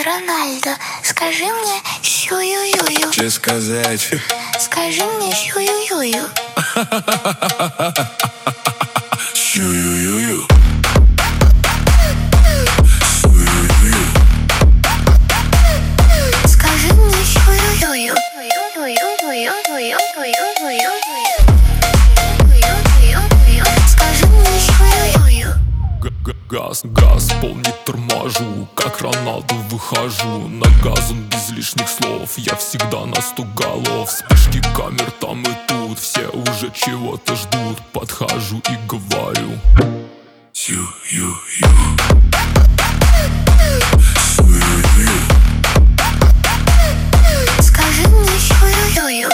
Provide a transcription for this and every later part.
Рональдо, скажи мне сю-ю-ю-ю. Че сказать? Скажи мне сю-ю-ю-ю. Сю-ю-ю-ю. Скажи мне сю-ю-ю-ю. Скажи мне сю-ю-ю-ю. Газ, пол не торможу, как Роналду выхожу. На газом без лишних слов, я всегда на 100 голов. Вспышки камер там и тут, все уже чего-то ждут. Подхожу и говорю: Сю-ю-ю. Скажи мне сю-ю-ю-ю.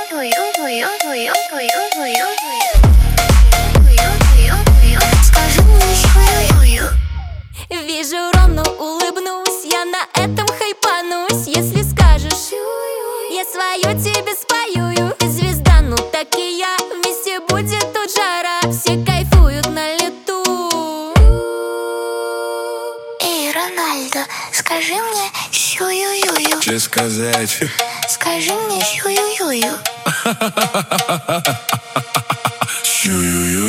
Скажи мне сю-ю-ю-ю. Вижу Рону, улыбнусь, я на этом хайпанусь. Если скажешь, я свое тебе спою. Ты звезда, ну так и я, вместе будет тут жара. Все кайфуют на лету. Эй, Рональдо, скажи мне сю-ю-ю-ю. Че сказать? Скажи мне сю-ю-ю-ю. Сю-ю-ю.